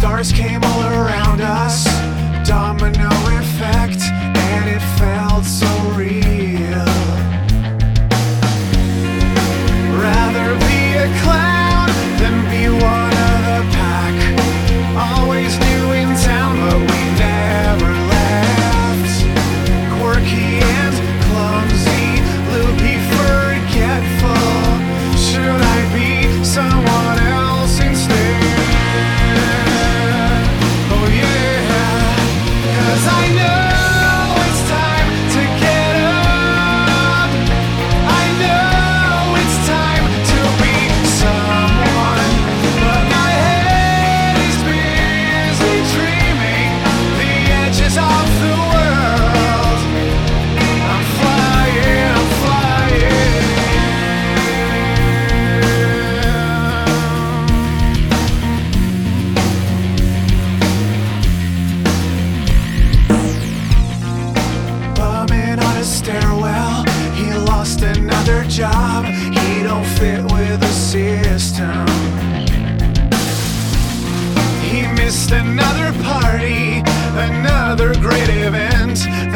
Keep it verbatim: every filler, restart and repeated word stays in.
Stars came all around us, domino effect, and it felt so real. Rather be a clown than be one of the pack. Always new in town, but we never left. Quirky and clumsy, loopy, forgetful. Should I be someone else instead? Oh yeah, 'cause I know it's time to get up. I know it's time to be someone, but my head is busy dreaming the edges of the world. I'm flying, I'm flying. Bumming on a stairwell, he lost another job. He don't fit with the system. He missed another party, another great event.